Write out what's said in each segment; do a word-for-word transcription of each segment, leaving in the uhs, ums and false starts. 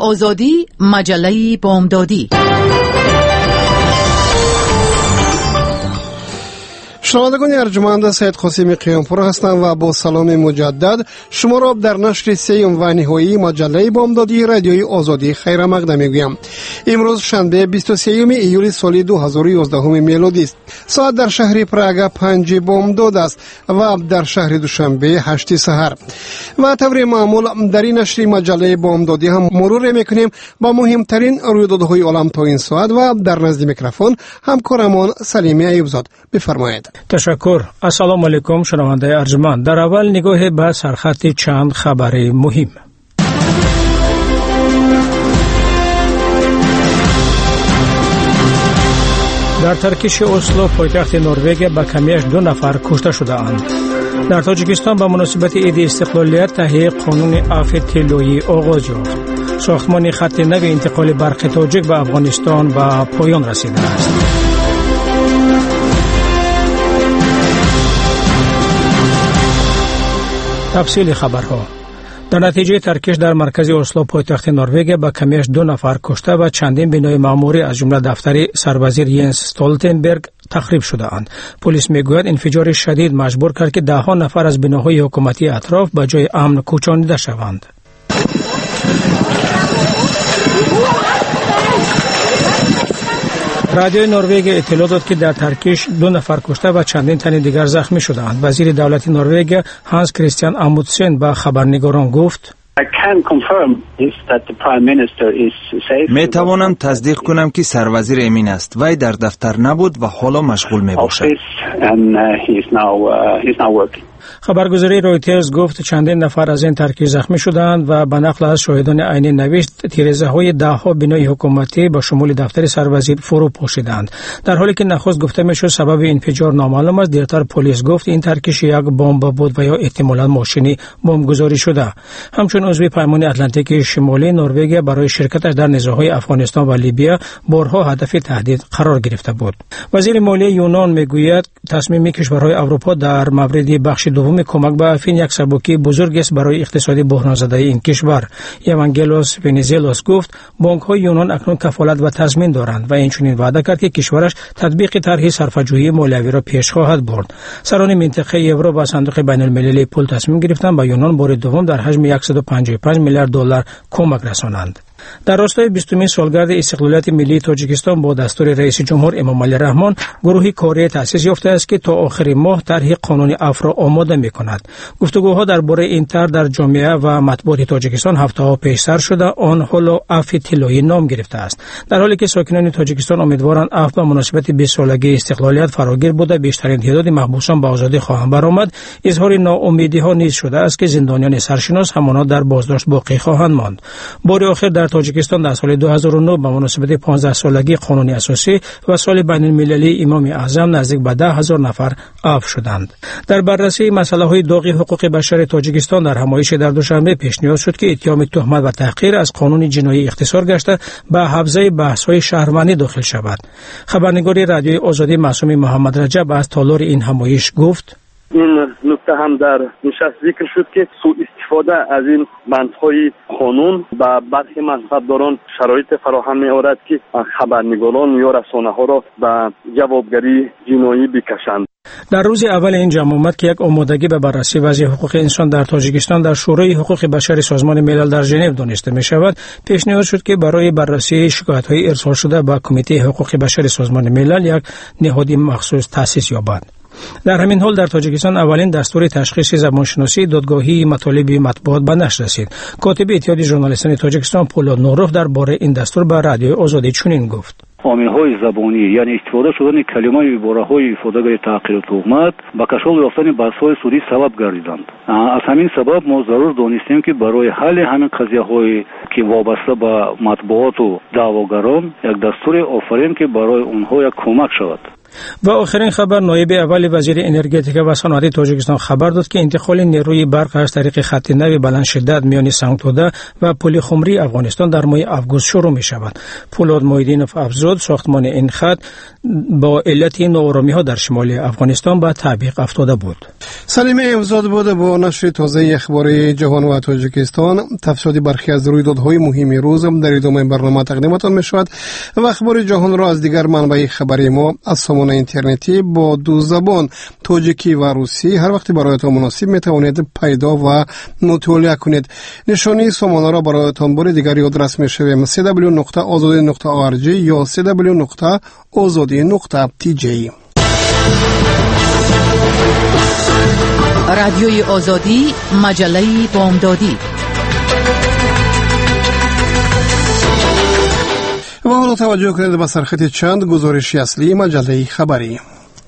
آزادی، مجله بامدادی. شنوندگان ارجمند، سید قاسم قیامپور هستم و با سلام مجدد شما را در نشر سیوم و نهایی مجله بامدادی رادیوی آزادی خیر مقدم میگویم. امروز شنبه بیست و سوم ایول سال دو هزار و یازده میلادی است. ساعت در شهر پراگ پنج بامداد است و در شهر دوشنبه هشت سحر. و طور معمول در این نشر مجله بامدادی هم مرور میکنیم با مهمترین رویدادهای عالم تا این ساعت و در نزد میکروفون همکارمان سلیمی ایوبزاد. بفرمایید. تشکر. السلام علیکم شنونده ارجمند. در اول نگاه به سرخط چند خبر مهم. در ترکیش اسلو پایتخت نروژ به کمیش دو نفر کشته شده اند. در تاجیکستان به مناسبت عید استقلالیت تهیه قانون عفو طلایی آغاز یافت. ساختمان خط نو انتقال برق تاجیک به افغانستان به پایان رسیده است. تفصیل خبرها. در نتیجه ترکش در مرکز اسلو پایتخت نروژ به کمیش دو نفر کشته و چندین بنای معموری از جمله دفتر سروزیر ینس استولتنبرگ تخریب شده اند. پلیس میگوید انفجار شدید مجبور کرد که ده ها نفر از بناهای حکومتی اطراف به جای امن کوچانیده شوند. رادیوی نروژ اطلاع داد که در ترکیش دو نفر کشته و چندین تن دیگر زخمی شدند. وزیر دولت نروژ هانس کریستیان آموندسن به خبرنگاران گفت: می توانم تصدیق کنم که سروزیر امین است. وی در دفتر نبود و حالا مشغول می باشد. خبرگزاری رویترز گفت چندین نفر از این ترکیب زخمی شدند و به نقل از شاهدان عینی نوشت تیره‌زده های ده ها بنای حکومتی با شمول دفتر سروزیر فرو پاشیدند. در حالی که نخست گفته میشد سبب انفجار نامعلوم است، دیرتر پلیس گفت این ترکیب یک بمب بود و یا احتمالاً ماشینی بمبگذاری شده. همچون عضو پیمان اتلانتیک شمالی نروژ برای شرکتش در نزاع‌های افغانستان و لیبیا بارها هدف تهدید قرار گرفته بود. وزیر مالی یونان میگوید تصمیم کشورهای اروپا در مورد بخش دوم کمک به افین یک سبکی بزرگ است برای اقتصادی بحران زده این کشور. ایوانگلوس ونیزلوس گفت بانک‌های یونان اکنون کفالت و تضمین دارند و اینچنین وعده کرد که کشورش تطبیق طرح صرفه‌جویی مالیوی را پیش خواهد برد. سران منطقه یورو با صندوق بین‌المللی پول تصمیم گرفتند به یونان بار دوم در حجم صد و پنجاه و پنج میلیارد دلار کمک رسانند. در راستای بیستمین سالگرد استقلالیت ملی تاجیکستان با دستور رئیس جمهور امام علی رحمان گروهی کاری تأسیس یافته است که تا آخر ماه طرح قانون عفو را آماده می‌کند. گفتگوها درباره این طرح در جامعه و مطبوعات تاجیکستان هفته‌ها پیش سر شده، آن حالا عفو طلایی نام گرفته است. در حالی که ساکنان تاجیکستان امیدوارند عفو به مناسبت بیست سالگی استقلالیت فراگیر بوده بیشترین تعداد محبوسان به آزادی خواهند برآمد، اظهار ناامیدی‌ها نیز شده است که زندانیان سرشناس همانا در بازداشت باقی خواهند ماند. بار آخر در تاجیکستان در سال دو هزار و نه به مناسبت پانزده سالگی قانون اساسی و سال بین‌المللی امام اعظم نزدیک به ده هزار نفر عفو شدند. در بررسی مسائل داغ حقوق بشر تاجیکستان در همایش در دوشنبه پیشنهاد شد که اتهام تهمت و تحقیر از قانون جنایی اختصار گشته به حوزه بحث‌های شهروندی داخل شود. خبرنگار رادیوی آزادی معصوم محمد رجب از تالار این همایش گفت: این نکته هم در نشست ذکر شد که سوء استفاده از این بندهای قانون و برخی مذهبداران شرایط فراهم می‌آورد که خبرنگاران یا رسانه‌ها را به جوابگری جنایی بکشند. در روز اول این جمع آمد که یک آمادگی به بررسی وضع حقوق انسان در تاجیکستان در شورای حقوق بشر سازمان ملل در ژنو دانسته می شود. پیشنهاد شد که برای بررسی شکایت‌های ارسال شده به کمیته حقوق بشر سازمان ملل یک نهاد مخصوص تأسیس یابد. در همین حال در تاجیکستان اولین دستور تشخیص زبانشناسی دادگاهی مطالب مطبوعات به نشر رسید. کاتب اتحاد ژورنالیستان تاجیکستان پولاد نوروف درباره این دستور به رادیو آزادی چنین گفت: عامل‌های زبانی یعنی استفاده شدن کلمات و عباره‌های ifodagari تحقیر و تهمت با کشف یافتن بحث‌های سودی سبب گردیدند. از همین سبب ما ضرور دانستیم که برای حل همین قضیه‌های که وابسته به مطبوعات و دعواگران یک دستور آفرین که برای اونها یک کمک شود. و آخرین خبر، نایب اول وزیر انرژتیک و صنعت تاجیکستان خبر داد که انتقال نیروی برق از طریق خط نو بلند شدت میان سنگتوده و پل خمری افغانستان در ماه آگوست شروع می شود. پولاد محیدینوف افزود ساختمان این خط با علت ناآرامی ها در شمال افغانستان به تعویق افتاده بود. سلیم امزاد بود با نشر تازه اخبار جهان و تاجیکستان. تفصیل برخی از رویدادهای مهم روز در ادامه برنامه تقدیمتان می شود و اخبار جهان را از دیگر منابع خبری ما از سامانه اینترنتی با دو زبان تاجیکی و روسی هر وقت برایتان مناسب می توانید پیدا و مطالعه کنید. نشانی سامانه را برایتان بار دیگر یادداشت می شویم سی دبلیو نقطه آزادی نقطه او ار جی یا سی دبلیو نقطه آزادی نقطه تی جی. رادیوی آزادی، مجله بامدادی. و حالا توجه کنید به سرخط چند گزارشی اصلی مجله خبری.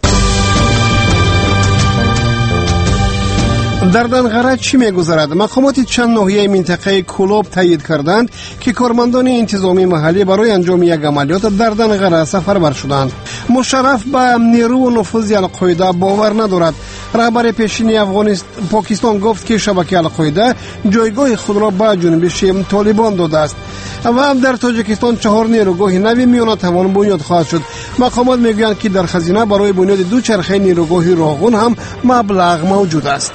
در دنغره چی می‌گذرد؟ مقامات چند ناحیه منطقه کولاب تایید کردند که کارمندان انتظامی محلی برای انجام یک عملیات در دنغره سفربر شدند. مشرف به نیرو و نفوذ القاعده باور ندارد. رهبر پیشین افغانستان پاکستان گفت که شبکه القاعده جایگاه خود را به جنبش طالبان داده است. و در تاجیکستان چهار نیروگاه نوی میان توان بنیاد خواهد شد. مقامات میگویند که در خزینه برای بنیاد دو چرخه نیروگاه راغون هم مبلغ موجود است.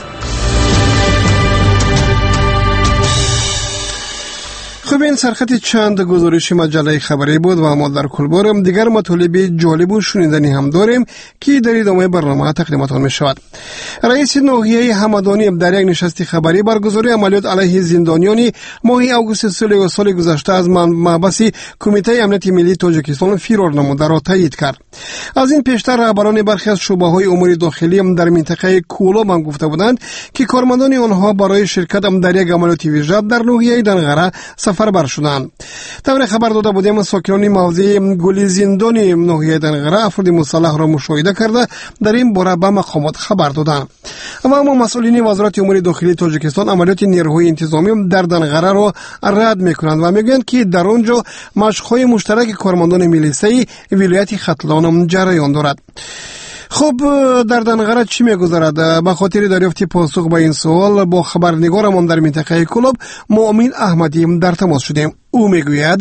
خب این سرخط چند گزارش مجله خبری بود و ما در کل بارم دیگر مطالب جالب و شنیدنی هم داریم که در ادامه برنامه تقدیمتان می شود. رئیس ناحیه همدانی در یک نشست خبری برگزاری عملیات علیه زندانیان ماه آگوست سال سال گذشته از محبس کمیته امنیت ملی تاجیکستان فرار نموده را تایید کرد. از این پیشتر رهبران برخی از شعبه‌های امور داخلی در منطقه کولاب هم گفته بودند که کارمندان آنها برای شرکت در یک عملیات ویژه در ناحیه دنغره سفربر شدند. طور خبر داده بودیم ساکنان موضع گلی زندان ناحیه دنغره افراد مسلح را مشاهده کرده در این باره به مقامات خبر دادند. و اما مسئولین وزارت امور داخلی تاجیکستان عملیات نیروهای انتظامی در دنغره را رد میکنند و میگویند که در آنجا مشق‌های مشترک کارمندان میلیسای ولایت ختلان جریان دارد. خب در دنغره چی میگذرد؟ به خاطر دریافت پاسخ به این سوال با خبرنگارمان در منطقه کولاب مؤمن احمدی در تماس شدیم. او میگوید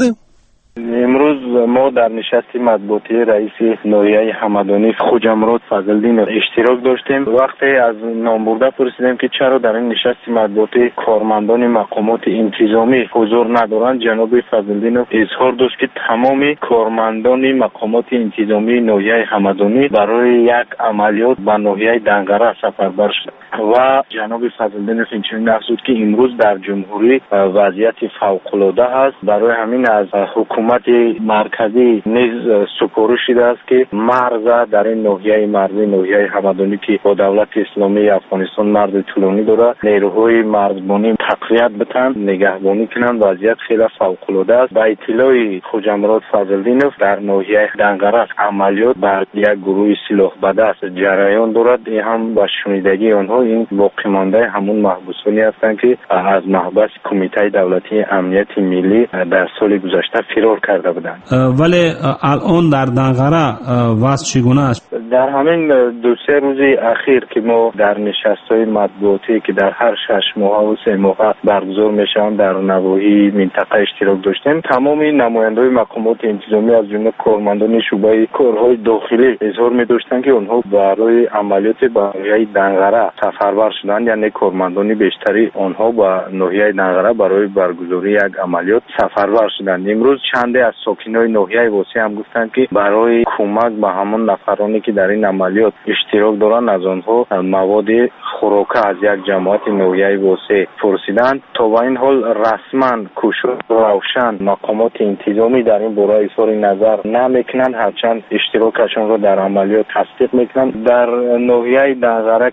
امروز ما در نشست مطبوعاتی رئیس ناحیه همدانی خوجامراد فضلدین اشتراک داشتیم. وقتی از نامبرده پرسیدیم که چرا در این نشست مطبوعاتی کارمندان مقامات انتظامی حضور ندارند، جناب فضلدین اظهار داشت که تمام کارمندان مقامات انتظامی ناحیه همدانی برای یک عملیات به ناحیه دنغره سفربر شدند و جناب فضلدین اینچنین افزود که امروز در جمهوری وضعیت فوق‌العاده است. برای همین از حکومت مرکزی نیز سپرده شده است که مرز در این ناحیه مرزی ناحیه همدانی که با دولت اسلامی افغانستان مرز طولانی دارد نیروهای مرزبانی تقویت بتن نگهبانی کنند. وضعیت خیلی فوق‌العاده است. با اطلاع خوجامراد فضلدینوف در ناحیه دنغره عملیات بر یک گروه سلاح بدست جریان دارد. این هم با شنیدگی آنها این باقی مانده همون محبوسانی هستند که از محبس کمیته دولتی امنیت ملی در سال گذشته فرار کرده بودند. ولی الان در دنغره وضع چگونه است؟ در همین دو سه روز اخیر که ما در نشست‌های مطبوعاتی که در هر شش ماه و سه ماه برگزار میشن در نواحی منطقه اشتراک داشتیم، تمام نماینده‌های مقامات انتظامی از جمله کارمندان شعبه کارهای داخلی اظهار می‌داشتند که آنها برای عملیات به ناحیه دنغره سفربر شدند، یعنی کارمندان بیشتری آنها به ناحیه دنغره برای برگزاری یک عملیات سفربر شدند. امروز چند از ساکنان ناحیه واسی هم گفتند که برای کمک به همون نفرانی که در این عملیات اشتراک دارند از آنها مواد خوراک از یک جماعت ناحیه واسی پرسیدند. تا به این حال رسما کوشش روشن مقامات انتظامی در این باره اظهار نظر نمیکنند، هرچند اشتراکشان را در عملیات تصدیق میکنند. در ناحیه دنغره که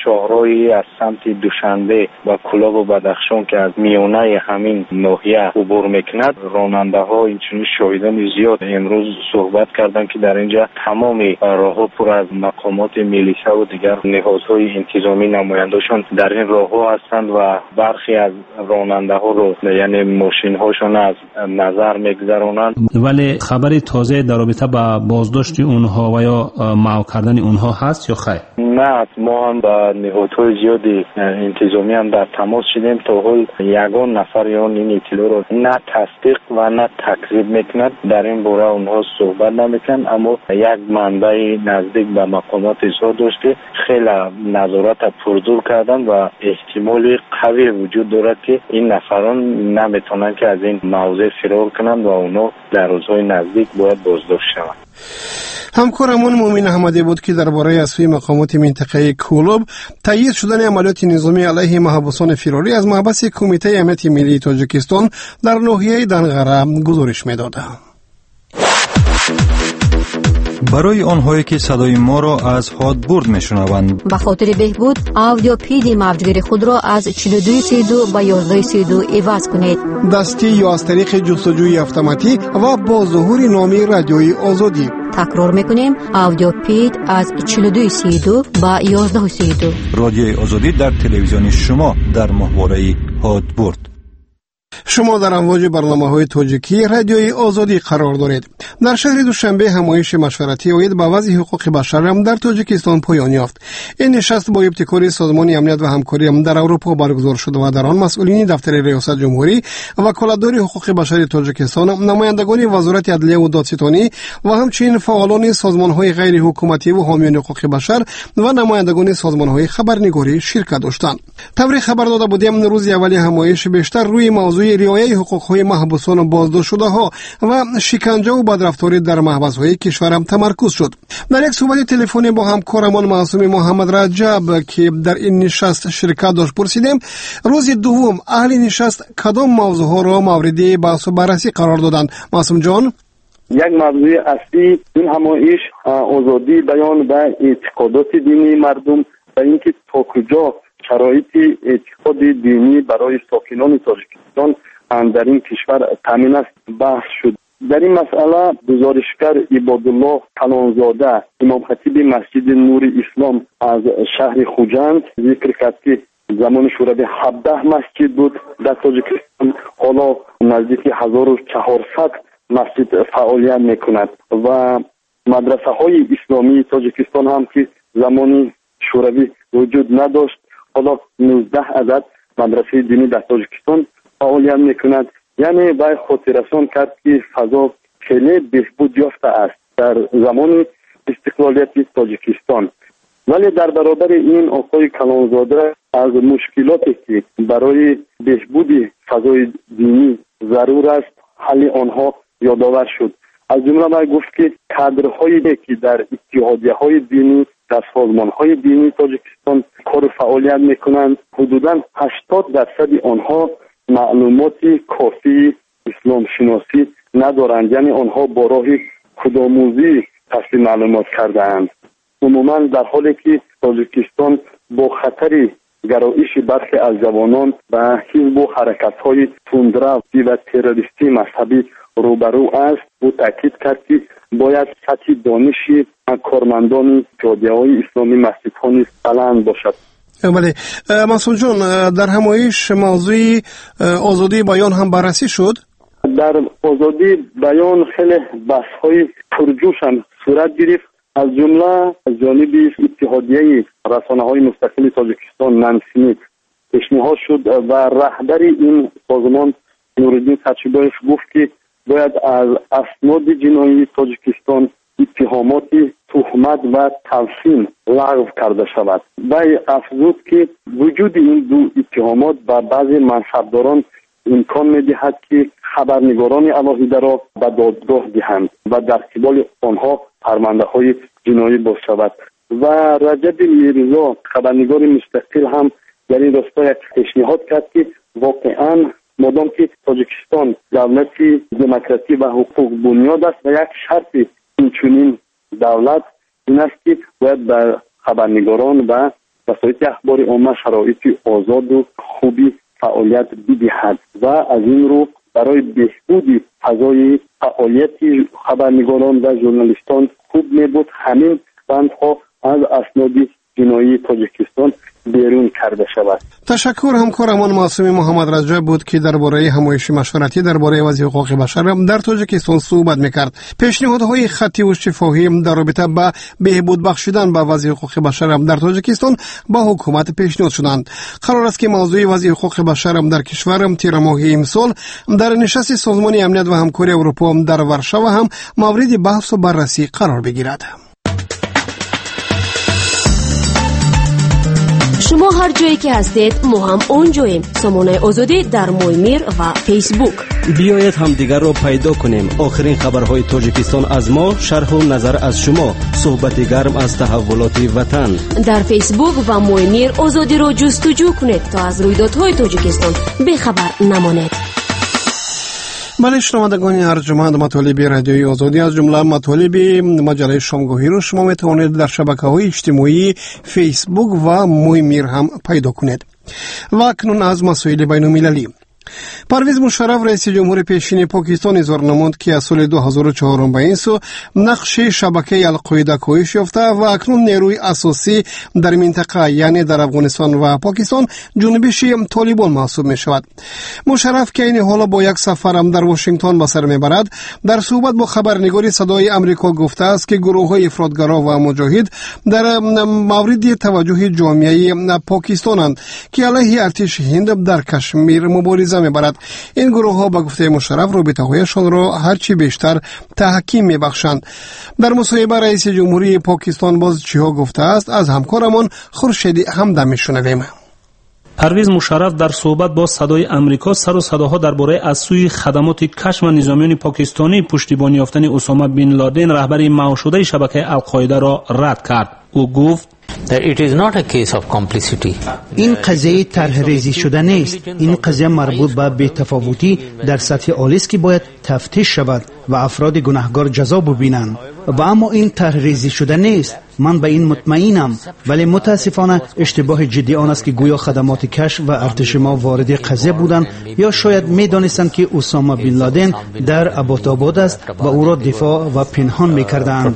شاهراهی از سمت دوشنبه و کلاب و بدخشان که از میانه همین ناحیه عبور میکند، راننده ها اینچنین شاهدان زیاد امروز صحبت کردند که در اینجا تمام راهها پر از مقامات میلیشه و دیگر نهادهای انتظامی نماینده‌شان در این راهها هستند و برخی از راننده ها رو یعنی ماشین هاشون از نظر میگذرانند. ولی خبری تازه در رابطه با بازداشت اونها و یا محو کردن اونها هست یا خیر؟ نه، ما هم با نهادهای زیادی انتظامی هم در تماس شدیم. تا حال یگان نفر یا این اطلاع رو نه تصدیق و نه تکذیب میکند. در این باره اونها صحبت نمیکنند، اما یک منبع نزدیک به مقامات اظهار داشته خیلی نظارت پرزور کردن و احتمال قوی وجود دارد که این نفران نمیتونن که از این موضع فرار کنند و اونا در روزهای نزدیک باید بازداشت شوند. همکارمون مومن احمدی بود که درباره از سوی مقامات منطقه کولوب تایید شدن عملیات نظامی علیه محبوسان فراری از محبس کمیته امنیت ملی تاجیکستان در ناحیه دنغره گزارش می‌داد. برای آنهایی که صدای ما را از هادبورد میشنوند، به خاطر بهبود آودیو پیدی موجگیر خود را از چهل و دو سی و دو به یازده سی و دو عوض کنید. دستی یا از طریق جستجوی اتوماتیک و با ظهور نامی رادیوی آزادی. تکرار میکنیم، آودیو پید از چهل و دو سی و دو به یازده سی و دو. رادیوی آزادی در تلویزیون شما در محوره هادبورد. شما در امواج برنامه‌های تاجیکی رادیوی آزادی قرار دارید. در شهر دوشنبه همایش مشورتی اوید به وضع حقوق بشر هم در تاجیکستان پایان یافت. این نشست با ابتکار سازمان امنیت و همکاری هم در اروپا برگزار شد و در آن مسئولین دفتر ریاست جمهوری، وکالتدار حقوق بشر تاجیکستان، نمایندگان وزارت عدلیه و دادستانی و همچنین فعالان سازمان‌های غیر حکومتی و حامیان حقوق بشر و نمایندگان سازمان‌های خبرنگاری شرکت داشتند. طوری خبر داده بودیم روز اولی همایش بیشتر روی موضوع رعایت حقوق‌های محبوسان و بازداشت شده‌ها و شکنجه و بدرفتاری در محبس‌های کشورم تمرکز شد. در یک صحبت تلفنی با همکارمان معصوم محمد رجب که در این نشست شرکت داشت پرسیدیم روز دوم اهل نشست کدام موضوع‌ها را مورد بحث و بررسی قرار دادند. معصوم جان، یک موضوع اصلی این همایش آزادی بیان و اعتقادات دینی مردم و اینکه تا کجا شرایط اعتقاد دینی برای ساکنان تاجیکستان در این کشور تامین است بحث شد. در این مسئله گزارشگر عبادالله کلانزاده امام خطیب مسجد نور اسلام از شهر خوجند ذکر کرد که زمان شوروی هفده مسجد بود در تاجیکستان، حالا نزدیک هزار و چهارصد مسجد فعالیت میکند و مدرسه های اسلامی تاجیکستان هم که زمانی شوروی وجود نداشت، حالا نوزده عدد مدرسه دینی در تاجیکستان فعالیت میکند. یعنی باید خاطررسان کرد که فضا خیلی بهبود یافته است در زمان استقلالیت تاجیکستان. ولی در برابر این آقای کلانزاده از مشکلاتی که برای بهبود فضای دینی ضرور است حل آنها یادآور شد. از جمله باید گفت که کادرهایی که در اتحادیه‌های دینی، در سازمان‌های دینی تاجیکستان کار فعالیت میکنند، حدوداً هشتاد درصد آنها معلومات کافی اسلام شناسی ندارند. یعنی آنها با راه خودآموزی کسب معلومات کرده‌اند. عموماً در حالی که تاجیکستان با خطر گرایش برخی از جوانان و حزب و حرکت‌های تندرو و تروریستی مذهبی روبرو است، او تاکید کرد که باید سطح دانش کارمندان اتحادیه‌های اسلامی مسجدها نیز بلند باشد. بله معصوم جان، در همایش موضوع آزادی بیان هم بررسی شد. در آزادی بیان خیلی بحث‌های پرجوش هم صورت گرفت. از جمله از جانب اتحادیه رسانه‌های مستقل تاجیکستان نانسیمیت پیشنهاد شد و رهبر این سازمان نورالدین سچیبایف گفت که باید از اسناد جنایی تاجیکستان اتهامات تهمت و تلفین لغو کرده شود. وی افزود که وجود این دو اتهامات به بعضی منصبداران امکان می‌دهد که خبرنگاران علاهیده را به دادگاه دهند و در قبال آنها پرونده‌های جنایی باز شود. و رجب میرزا خبرنگار مستقل هم در این راستا یک پیشنهاد کرد که واقعاً مادام که تاجیکستان دولتی دموکراسی و حقوق بنیاد است و یک شرط اینچنین دولت این است که باید به خبرنگاران و وسایل اخبار عامه شرایط آزاد و خوبی فعالیت بدهد و از این رو برای بهبود فضای فعالیت خبرنگاران و ژورنالیستان خوب می‌بود همین بندها از اسناد جنایی تاجیکستان بیرون کرده شود. تشکر. همکارمان معصوم محمد رجب بود که درباره همایش مشورتی درباره وضع حقوق بشر در تاجیکستان صحبت می‌کرد. پیشنهادهای خطی و شفاهی در رابطه با بهبود بخشیدن به وضع حقوق بشر در تاجیکستان با حکومت پیشنهاد شدند. قرار است که موضوع وضع حقوق بشر در کشور تیر ماه امسال در نشست سازمان امنیت و همکاری اروپا در ورشو هم مورد بحث و بررسی قرار بگیرد. شما هر جایی که هستید ما هم اونجاییم. سامانه آزادی در مویمیر و فیسبوک. بیایید هم دیگر را پیدا کنیم. آخرین خبرهای تاجیکستان از ما، شرح و نظر از شما، صحبت گرم از تحولات وطن. در فیسبوک و مویمیر آزادی را جستجو کنید تا از رویدادهای تاجیکستان بخبر نمانید. بله شنوندگان ارجمند، مطالب رادیوی آزادی از جمله مطالب مجله شامگاهی رو شما میتوانید در شبکه‌های اجتماعی فیسبوک و مویمیر هم پیدا کنید. و اکنون از مسائل بین‌المللی. پرویز مشرف رئیس جمهور پیشین پاکستان اظهار نمود که از سال دو هزار و چهار به این سو نقش شبکه القاعده کاهش یافته و اکنون نیروی اساسی در منطقه یعنی در افغانستان و پاکستان جنبش طالبان محسوب می شود. مشرف که این حالا با یک سفر هم در واشنگتن به سر میبرد در صحبت با خبرنگاری صدای آمریکا گفته است که گروه های افراطگرا و مجاهد در مورد توجه جامعه پاکستانند که علیه ارتش هند در کشمیر مبارزه میبرد. این گروه ها به گفته مشرف رابطه هایشان را هرچی بیشتر تحکیم میبخشند. در مصاحبه رئیس جمهوری پاکستان باز چی ها گفته است از همکارمان خورشید همدم میشنویم. پرویز مشرف در صحبت با صدای آمریکا سر و صداها درباره از سوی خدمات کشف و نظامیان پاکستانی پشتیبانی یافتن اسامه بن لادن رهبر معاون شده شبکه القاعده را رد کرد. او گفت It is not a case of complicity. این قضیه طرح ریزی شده نیست. این قضیه مربوط به بی‌تفاوتی در سطح عالی است که باید تفتیش شود و افراد گناهکار جزا ببینند. و اما این طرح ریزی شده نیست. من به این مطمئنم، ولی متاسفانه اشتباه جدی آن است که گویا خدمات کشف و ارتش ما وارد قضیه بودند یا شاید می‌دانستند که اسامه بن لادن در ابوتاباد است و او را دفاع و پنهان می‌کردند.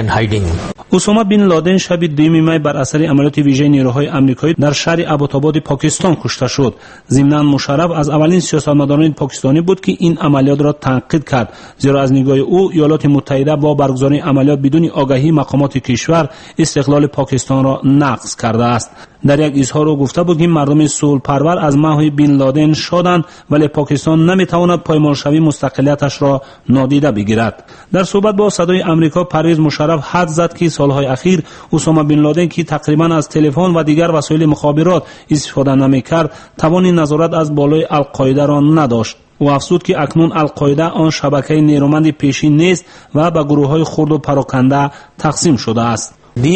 اسامه بن لادن شب دوم می بر اثر عملیات ویژه نیروهای آمریکایی در شهر ابوتاباد پاکستان کشته شد. ضمناً مشرف از اولین سیاستمداران پاکستانی بود که این عملیات را تنقید کرد، زیرا از نگاه او ایالات متحده با برگزاری عملیات بدون آگاهی مقامات کشور استقلال پاکستان را نقض کرده است. در یک اظهار او گفته بود که مردم صلح پرور از محو بن لادن شدند، ولی پاکستان نمیتواند پایمالشوی مستقلیتش را نادیده بگیرد. در صحبت با صدای آمریکا پرویز مشرف حد زد که سالهای اخیر اسامه بن لادن که تقریبا از تلفن و دیگر وسایل مخابرات استفاده نمیکرد توان نظارت از بالای القاعده را نداشت. او افزود که اکنون القاعده آن شبکه نیرومند پیشین نیست و به گروه‌های خرد و پراکنده تقسیم شده است.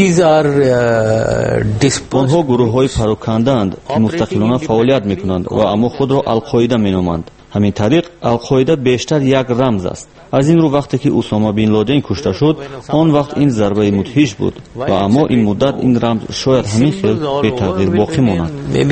آنها گروه های پراکندند که مستقلانه فعالیت می کنند و اما خود را القاعده می نامند. همین طریق القاعده بیشتر یک رمز است. از این رو وقتی که اسامه بن لادن کشته شد آن وقت این ضربه مدهش بود و اما این مدت این رمز شاید همین خیل به تغییر باقی ماند.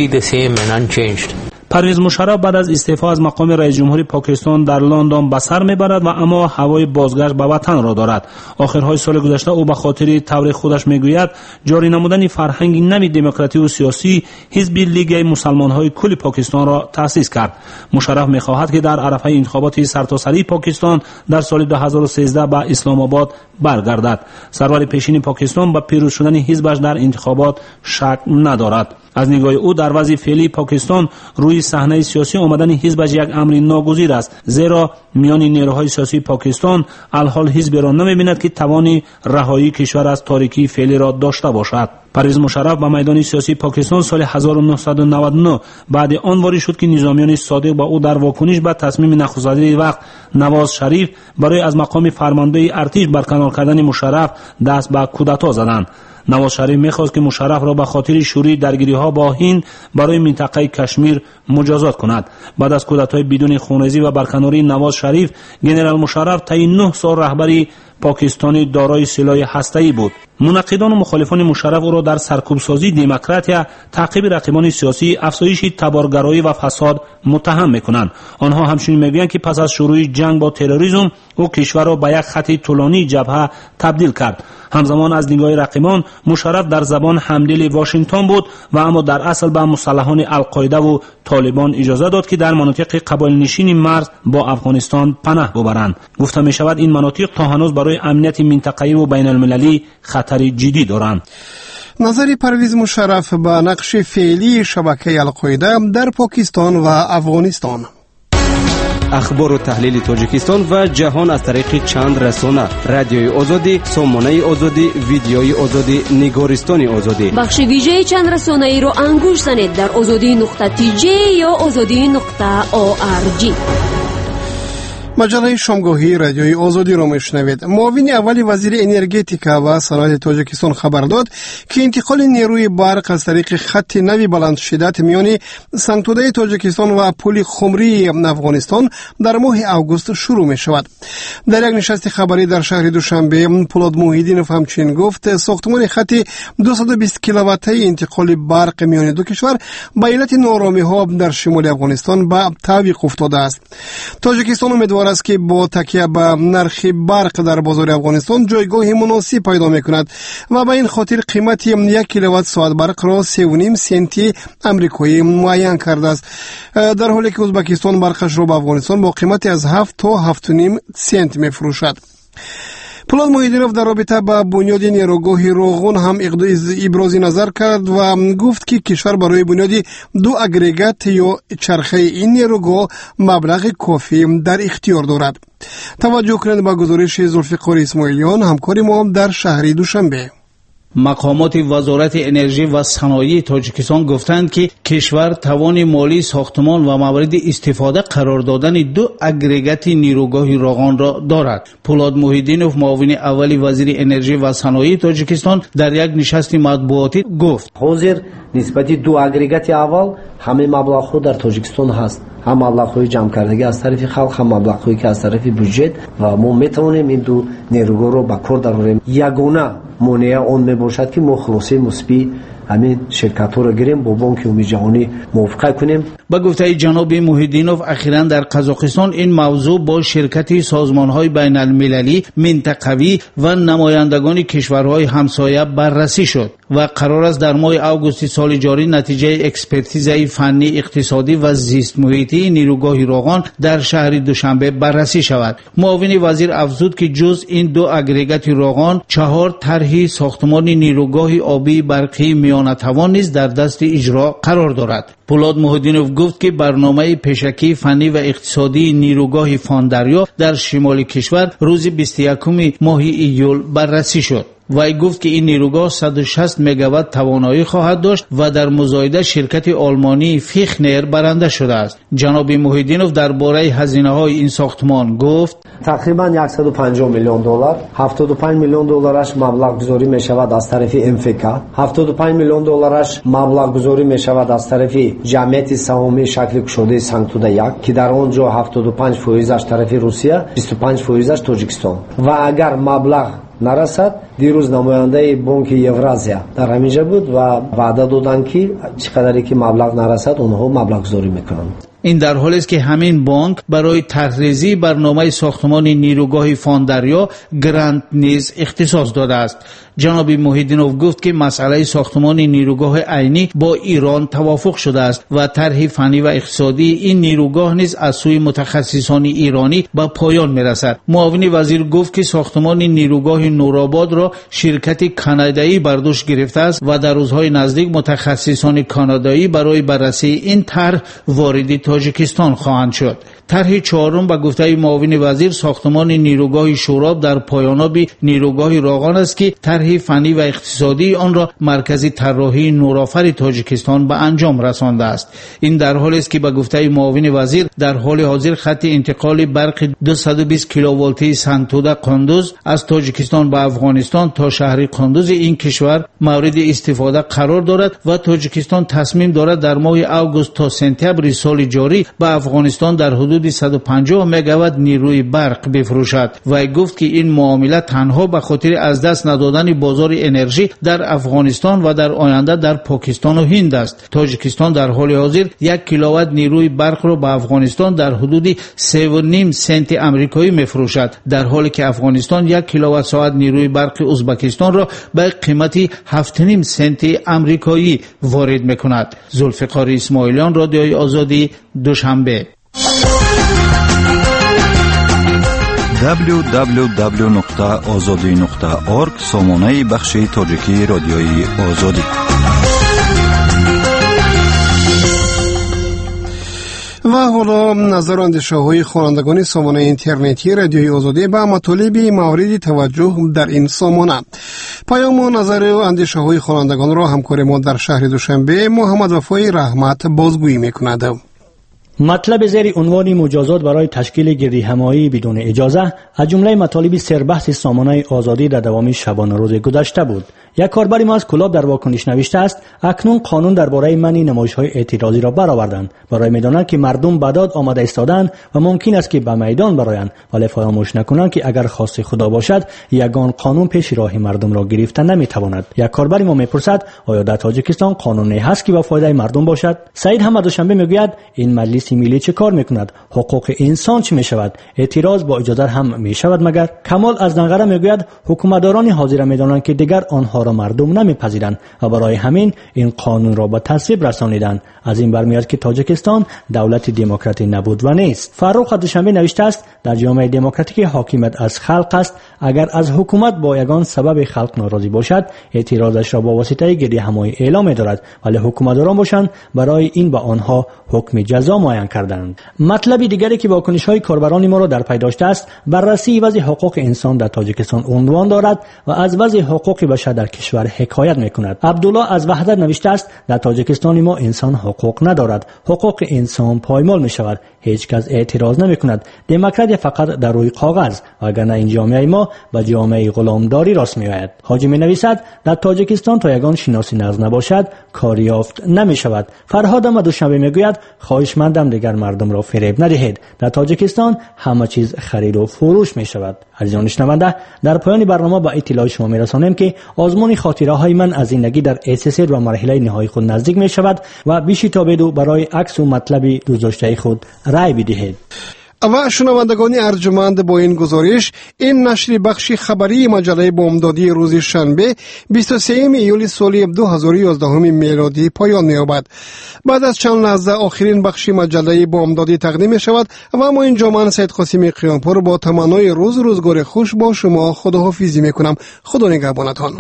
پرویز مشرف بعد از استعفا از مقام رئیس جمهوری پاکستان در لندن به سر میبرد و اما هوای بازگشت به وطن را دارد. آخرهای سال گذشته او به خاطر تاریخ خودش میگوید جاری نمودن فرهنگ نوی دموکراتی و سیاسی حزب لیگ مسلمان‌های کل پاکستان را تأسیس کرد. مشرف میخواهد که در عرصه انتخابات سرتاسری پاکستان در سال دو هزار و سیزده به اسلام آباد برگردد. سرور پیشین پاکستان به پیروز شدن حزبش در انتخابات شک ندارد. از نگاه او در وضع فعلی پاکستان روی صحنه سیاسی آمدن حزبش یک امر ناگزیر است، زیرا میان نیروهای سیاسی پاکستان الحال حزبی را نمی‌بیند که توانی رهایی کشور از تاریکی فعلی را داشته باشد. پرویز مشرف به میدان سیاسی پاکستان سال هزار و نهصد و نود و نه بعد آن وارد شد که نظامیان صادق با او در واکنش به تصمیم نخست وزیر وقت نواز شریف برای از مقام فرمانده ارتش برکنار کردن مشرف دست به کودتا زدند. نواز شریف می‌خواست که مشرف را به خاطر شروع درگیری‌ها با هند برای منطقه کشمیر مجازات کند. بعد از کودتای بدون خونریزی و برکناری نواز شریف، ژنرال مشرف طی نه سال رهبری پاکستانی دارای سلاح هسته‌ای بود. منقدان و مخالفان مشرف او را در سرکوبسازی دموکراتیا، تعقیب رقیبان سیاسی، افزایش تبارگرایی و فساد متهم میکنند. آنها همچنین میگویند که پس از شروع جنگ با تروریسم او کشور را به یک خط طولانی جبهه تبدیل کرد. همزمان از نگاه رقیبان مشرف در زبان همدل واشنگتن بود و اما در اصل به مسلحان القاعده و طالبان اجازه داد که در مناطق قبایل نشین مرز با افغانستان پناه ببرند. گفته می شود این مناطق تا هنوز برای امنیت منطقه‌ای و بین المللی خطر جدی دارند. نظر پرویز مشرف به نقش فعلی شبکه القاعده در پاکستان و افغانستان. اخبار و تحلیل تاجیکستان و جهان از طریق چند رسانه: رادیوی آزادی، سامانه آزادی، ویدیوی آزادی، نگارستان آزادی. بخش ویژه چند رسانه ای رو انگوش زنید در آزادی نقطه تی جی یا آزادی نقطه او آر جی. مجله شامگاهی رادیوی آزادی را میشنوید. معاون اول وزیر انرژتیکا و صنایع تاجیکستان خبر داد که انتقال نیروی برق از طریق خط نوی بلند شدت میان سنگتوده تاجیکستان و پل خمری افغانستان در ماه اوگوست شروع می شود. در یک نشست خبری در شهر دوشنبه، پولاد موحیدینوف همچنین گفت ساختمان خط دویست و بیست کیلوواته انتقال برق میان دو کشور به علت نارامی ها در شمال افغانستان به تعویق افتاده است. تاجیکستان امیدوار است که با تکیه به نرخ برق در بازار افغانستان جایگاه مناسب پیدا میکند و به این خاطر قیمت یک کیلووات ساعت برق را سه و نیم سنتی آمریکایی معین کرده است، در حالی که ازبکستان برقش را به افغانستان با قیمتی از هفت تا هفت و نیم سنت میفروشد. پولاد موحیدینوف در رابطه با بنیاد نیروگاه روغن هم ابراز نظر کرد و گفت که کشور برای بنیاد دو اگریگات یا چرخه این نیروگاه مبلغ کافی در اختیار دارد. توجه کنید به گزارش ذوالفقار اسماعیلیان، همکار ما در شهر دوشنبه. مقامات وزارت انرژی و صنایع تاجیکستان گفتند که کشور توان مالی ساختمان و موارد استفاده قرار دادن دو اگریگات نیروگاه روغن را دارد. پولاد موحیدینوف معاون اول وزیر انرژی و صنایع تاجیکستان در یک نشست مطبوعاتی گفت حاضر نسبت دو اگریگات اول همه مبلغ خود در تاجیکستان هست، هم مبلغ‌های جمع کردگی از طرف خلق، هم مبلغ‌هایی که از طرف بودجه، و ما میتوانیم این دو نیروگاه رو با کار درآوریم. یگانه مانع آن میباشد که ما خلاصه مثبی همین شرکت ها را گیریم با بانک عمومی جهانی موافقت کنیم. با گفته جناب موحیدینوف اخیراً در قزاقستان این موضوع با شرکت سازمان‌های بین المللی، منطقوی و نمایندگان کشورهای همسایه بررسی شد و قرار است در ماه اوگوست سال جاری نتیجه اکسپرتیزه فنی، اقتصادی و زیست محیطی نیروگاه روغن در شهر دوشنبه بررسی شود. معاون وزیر افزود که جز این دو اگریگات روغن چهار طرح ساختمان نیروگاه آبی برقی میانه توان نیز در دست اجرا قرار دارد. پولاد موحیدینوف گفت که برنامه پیشکی فنی و اقتصادی نیروگاه فاندریا در شمال کشور روز بیست و یکم ماه ایول بررسی شد. وی گفت که این نیروگاه صد و شصت مگاوات توانایی خواهد داشت و در مزایده شرکت آلمانی فیخنر برنده شده است. جناب موحیدینوف درباره هزینه‌های این ساختمان گفت تقریبا صد و پنجاه میلیون دلار، هفتاد و پنج میلیون دلارش مبلغ گذاری می شود از طرف ام اف کا، هفتاد و پنج میلیون دلارش مبلغ گذاری می شود از طرف جمعیت سهامی شکل گشوده سنگتوده یک که در آنجا هفتاد و پنج فایزش طرف روسیه، بیست و پنج فایزش تاجیکستان. و اگر مبلغ نرسد، دیروز نماینده بانک یورازیا در همینجا بود و وعده دادن که چقدری که مبلغ نرسد اونها مبلغ گذاری میکنند. این در حالی است که همین بانک برای طرح‌ریزی برنامه ساختمان نیروگاه فاندریا گرانت نیز اختصاص داده است. جناب موحیدینوف گفت که مسئله ساختمان نیروگاه عینی با ایران توافق شده است و طرح فنی و اقتصادی این نیروگاه نیز از سوی متخصصان ایرانی به پایان میرسد. معاون وزیر گفت که ساختمان نیروگاه نورآباد را شرکت کانادایی بر دوش گرفته است و در روزهای نزدیک متخصصان کانادایی برای بررسی این طرح وارد تاجیکستان خواهند شد. طرح چهارم به گفته معاون وزیر ساختمان نیروگاه شوراب در پایاناب نیروگاه روغن است که طرح فنی و اقتصادی آن را مرکز طراحی نورآفر تاجیکستان به انجام رسانده است. این در حالی است که به گفته معاون وزیر در حال حاضر خط انتقال برق دویست و بیست کیلوولتی سنگتوده قندوز از تاجیکستان به افغانستان تا شهر قندوز این کشور مورد استفاده قرار دارد و تاجیکستان تصمیم دارد در ماه اوگوست تا سپتامبر سال جاری به افغانستان در حدود حدود صد و پنجاه مگاوات نیروی برق بفروشد. وی گفت که این معامله تنها به خاطر از دست ندادن بازار انرژی در افغانستان و در آینده در پاکستان و هند است. تاجیکستان در حال حاضر یک کیلووات نیروی برق را به افغانستان در حدود سه و نیم سنت آمریکایی میفروشد، در حالی که افغانستان یک کیلووات ساعت نیروی برق ازبکستان را به قیمتی هفت و نیم سنت آمریکایی وارد میکند. ذوالفقار اسماعیلیان، رادیوی آزادی، دوشنبه. دبلیو دبلیو دبلیو نقطه آزادی نقطه اورگ سامانه بخش تاجیکی رادیوی آزادی. و حالا نظر اندیشه های خوانندگان سامانه اینترنتی رادیوی آزادی به مطالب مورد توجه در این سامانه. پیام و نظر و اندیشه های خوانندگان را همکار ما در شهر دوشنبه محمد وفای رحمت بازگویی میکند. مطلب زیر عنوان مجازات برای تشکیل گردی همایی بدون اجازه از جمله مطالب سربحث سامانه آزادی در دوام شبانه روز گذشته بود. یک کاربر ما از کلاب در واکنش نوشته است: اکنون قانون درباره منع نمایش‌های اعتراضی را برآوردند، برای می‌دانند که مردم بداد آمده ایستادند و ممکن است که به میدان برآیند، ولی فراموش نکنند که اگر خواست خدا باشد یگان قانون پیش راه مردم را گرفته نمی‌تواند. یک کاربر ما می‌پرسد: آیا در تاجیکستان قانونی هست که به فایده مردم باشد؟ سعید هم دوشنبه میگوید: این مجلس ملی چه کار می‌کند؟ حقوق انسان چه می‌شود؟ اعتراض با اجازه هم می‌شود مگر؟ کمال از ننگره میگوید: حکومتداران حاضر می‌دانند که دیگر آنها را مردم نمیپذیرند و برای همین این قانون را به تصویب رسانیدند. از این برمیاد که تاجیکستان دولت دموکراتی نبود و نیست. فاروق دوشنبه نوشته است: در جامعه دموکراتیک حاکمیت از خلق است. اگر از حکومت با یگان سبب خلق ناراضی باشد، اعتراضش را با واسطه گردی همایی اعلام دارد، ولی حکومتداران باشند برای این به آنها حکم جزا معین کردند. مطلب دیگری که واکنش‌های کاربران ما را در پی داشته است، بررسی وضع حقوق انسان در تاجیکستان عنوان دارد و از وضع حقوق بشر در کشور حکایت می‌کند. عبدالله از وحدت نوشته است: در تاجیکستان ما انسان حقوق ندارد. حقوق انسان پایمال می‌شود. هیچ کس اعتراض نمی‌کند. دموکراسی فقط در روی کاغذ، وگرنه این جامعه ما به جامعه غلامداری راست می‌آید. حاجی می‌نویسد: در تاجیکستان تا یگان شناسی نقض نباشد کاری یافت نمی‌شود. فرهاد هم دوشنبه می‌گوید: خواهشمندم دیگر مردم را فریب ندهید. در تاجیکستان همه چیز خرید و فروش می‌شود. عزیزان شنونده، در پایان برنامه با اطلاع شما می‌رسانیم که آزمون خاطره‌های من از زندگی در اس و مرحله نهایی خود نزدیک می‌شود و بیشی تا بدو برای عکس و مطلب دوست‌داشته خود رای بدهید. و شنوندگان ارجمند، با این گزارش این نشر بخش خبری مجله بامدادی روز شنبه بیست و سوم ایول سال دو هزار و یازده میلادی پایان می‌یابد. بعد از چند لحظه آخرین بخش مجله بامدادی تقدیم می‌شود و ما اینجا من سید قاسمی قیامپور با تمنای روز روزگار خوش با شما خداحافظی می‌کنم. خدا نگهبانتان.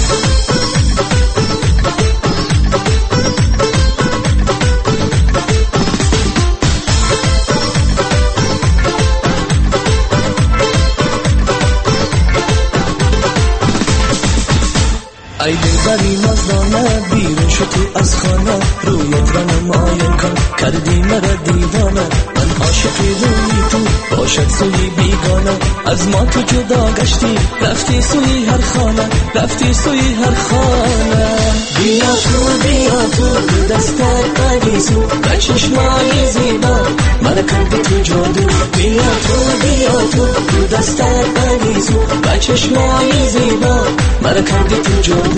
ای دلبری مزدانه بیرون شو تو از خانه، رویت را نماین کن کردی مرا دیوانه. من عاشقی روی تو باشد سوی بیگانه، از ما تو جدا گشتی رفتی سوی هر خانه، رفتی سوی هر خانه. بیا تو بیا تو دستت قدیسو و چشمای زیبا من کردی تو جادو. بیا تو بیا تو تو دستت قدیسو و چشمای زیبا من کردی تو جادو.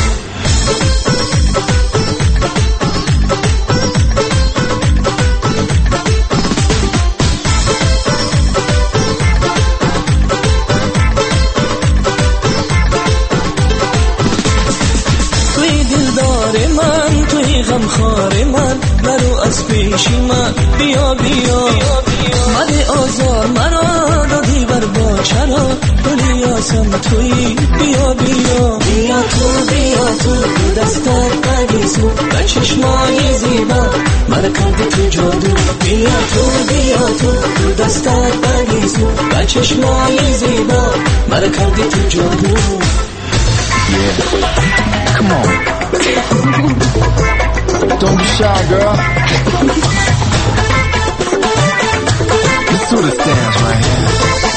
توی دلدار من، توی غمخوار من، نرو از پیش من. بیا بیا مده آزار مرا دادی بر با چرا، دلیاسم توی. بیا بیا بیا تو بیا تو دستت قدیسو و چشمای زیبا من کردی تو جادو. بیا تو بیا تو دستت قدیسو و چشمای زیبا من کردی تو جادو. Come on. Don't be shy, girl. Let's do this dance right here.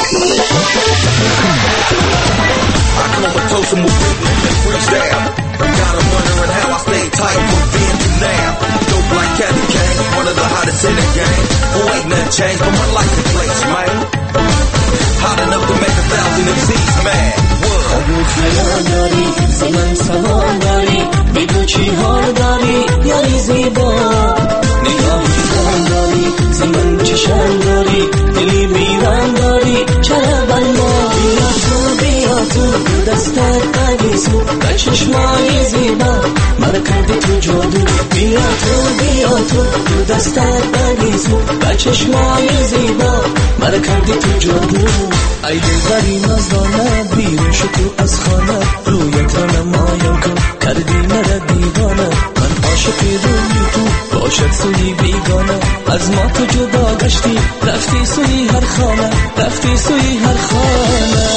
I come a toast and move and freestyle. Got 'em wondering how I stay tight from then to now. Dope like Kathy Kane, one of the hottest in the game. Who ain't never change, but my life in place, man. Hot enough to make a thousand M Cs mad. خبو خیال داری زمان سوال داری بگو چی حال داری یاری زیبا نگاهی دان داری زمان چشم داری دلی بیران داری چرا بلا بیا تو بیا تو دستت بگیسو به چشمای زیبا مرا کردی تو جادو بیا تو بیا تو دستت بگیسو به چشمای زیبا مرا کردی تو جادو ای دلبری مزدانه بیرون شو تو از خانه رویت را نمایم کن کردی مرا دیوانه من عاشقی روی تو باشد سوی بیگانه از ما تو جدا گشتی رفتی سوی هر خانه رفتی سوی هر خانه